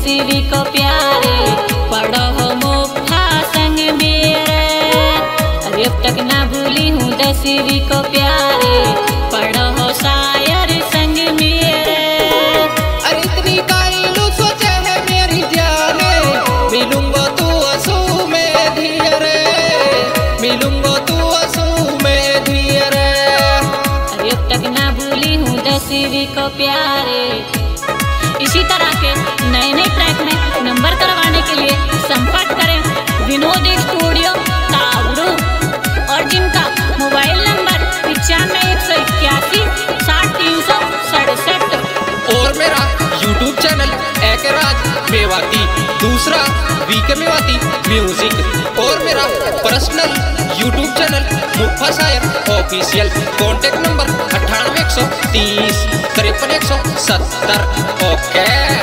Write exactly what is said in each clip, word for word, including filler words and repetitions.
दसवीं को प्यारे, पढ़ो हो मुफ्फा संग मेरे। अरे अब तक ना भूली हूँ दसवीं को प्यारे, पढ़ो हो शायर संग मेरे। अरे इतनी काइलू सोचे है मेरी जाने, मिलूंगा तू असू में धीरे, मिलूंगा तू असू में धीरे। अरे अब तक ना भूली हूँ दसवीं को प्यारे। इसी तरह के नए नए ट्रैक में नंबर करवाने के लिए संपर्क करें विनोद स्टूडियो तावड़ू, और जिनका मोबाइल नंबर पिचानवे एक सौ इक्यासी साठ तीन सौ सड़सठ। और मेरा यूट्यूब चैनल एके राज मेवाती, दूसरा वीके मेवाती म्यूजिक, और मेरा पर्सनल यूट्यूब चैनल मुफ्फा शायर ऑफिशियल। कॉन्टेक्ट नंबर अट्ठानवे एक सौ तीस तिरपन एक सौ सत्तर। ओके।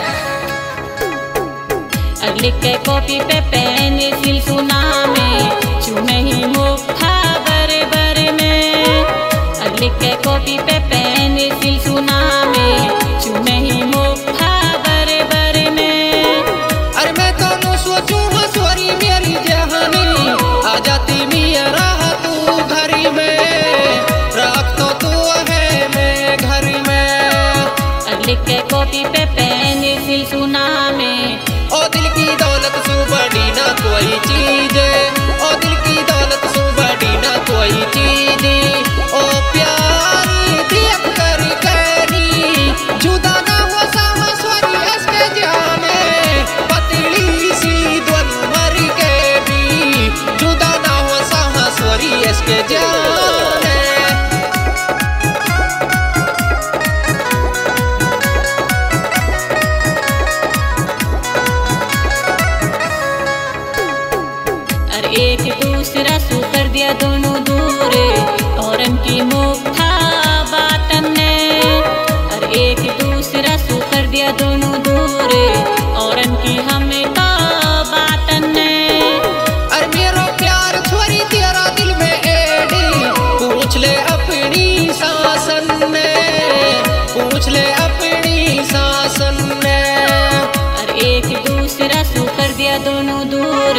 लिख के कॉपी पे पेंसिल सुना में चुने ही मुफ्फा बर बर में। लिख के कॉपी पे पेंसिल सुना में चुने ही मुफ्फा बर बर में। अरे मैं तो सोचूं हंसवरी मेरी जहानी, आ जाती मेरा तू घर में, रख तो तू है मैं घर में। लिख के कॉपी पे पेंसिल सुना में, ओ दिल की दौलत सु बड़ी ना कोई चीज, ओ दिल की दौलत सु बड़ी ना कोई चीज। ओ प्यारी देख कर करी, जुदा ना हो साहसवरी इसके जाने, पतली सी द्वन मर के भी, जुदा ना हो साहसवरी इसके जाने। एक दूसरा सु कर दिया दोनों दूर, और उनकी मुफ्फा बातन ने। और एक दूसरा सु कर दिया दोनों दूर, और उनकी हमें तो बातन ने। अरे मेरा प्यार छोरी तेरा दिल में एडी, पूछ ले अपनी सासन ने, पूछ ले अपनी सासन ने। और एक दूसरा सु कर दिया दोनों दूर,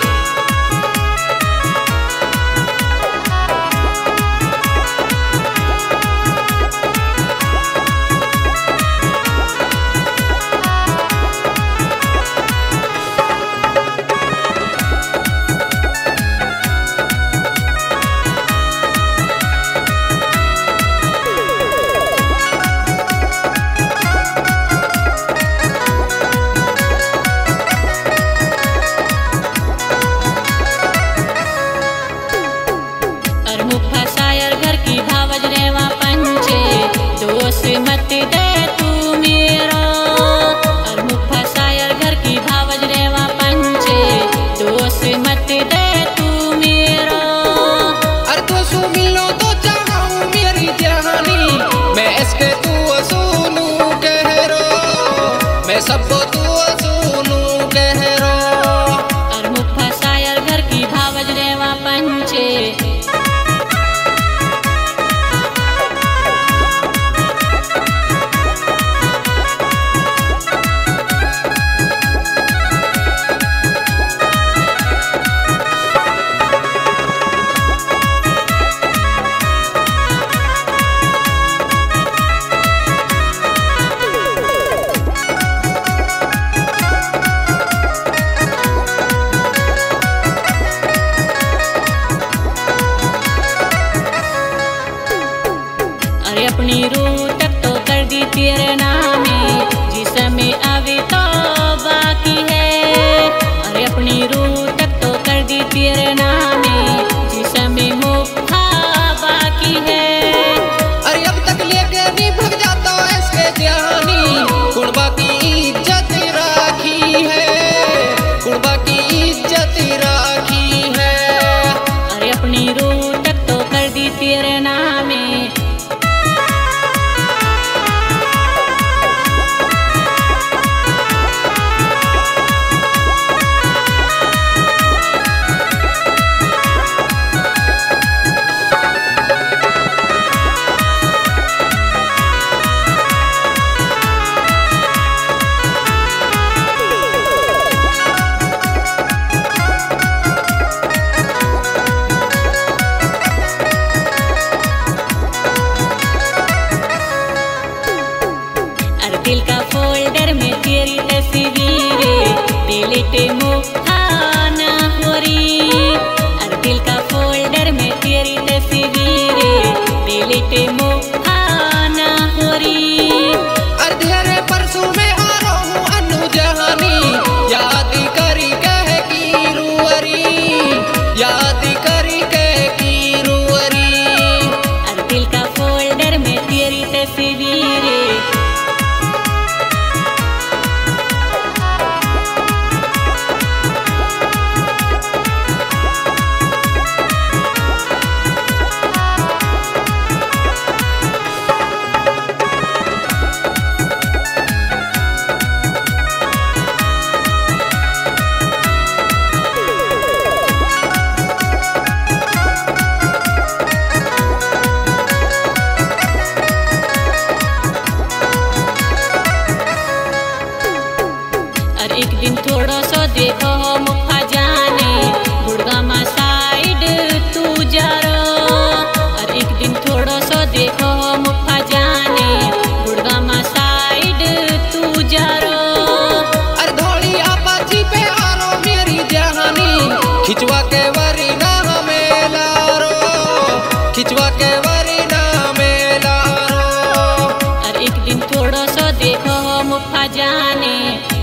मुफ्फा शायर घर की भावज रेवा पंचे, दोष मत दे तू मेरा। और मुफ्फा शायर घर की भावज रेवा पंचे, दोष मत दे तू मेरा। अरे तो सु मिलो तो चाहूं मेरी जहानी, मैं इसके तू सुनू कह रो, मैं सबको तू सुनू कह रो। और मुफ्फा शायर घर की भावज रेवा पंचे, अरे अपनी रूह तक तो कर दी तेरे नामे, जिसमें अभी तो बाकी है। अरे अपनी रूह तक तो कर दी तेरे नामे, जिसमें मुफ्फा बाकी है। अरे अब तक लेके नहीं भग जाता इसके जानी, कुर्बा की इज्जत राखी है, कुर्बा की इज्जत राखी है। अरे अपनी रूह तक तो कर दी तेरे नामे, मोहाना होरी। और दिल का फोल्डर में तेरी तस्वीरें डिलीट मोहाना होरी। अधेरे परसों में आ रहा हूँ अनु जहानी, याद करी कह की रुअरी, याद करी कह की रुअरी। और दिल का फोल्डर में तेरी तस्वीरें और एक दिन थोड़ा सा देखो मुखा जाने गुड़गामा साइड तू जा रहा। और एक दिन थोड़ा सा देखो मुखा जाने गुड़गामा साइड तू जा रहा। अरे धोली आपाची पे आ रो मेरी जहानी, खिंचवा के वरी ना हमें लारो, खिंचवा के वरी ना हमें लारो। और एक दिन थोड़ा सा देखो मुखा जाने